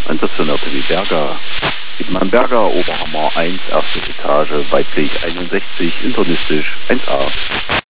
Einsatzführer Tommy Berger. Dietmann Berger, Oberhammer 1, erste Etage, weiblich 61, internistisch 1a.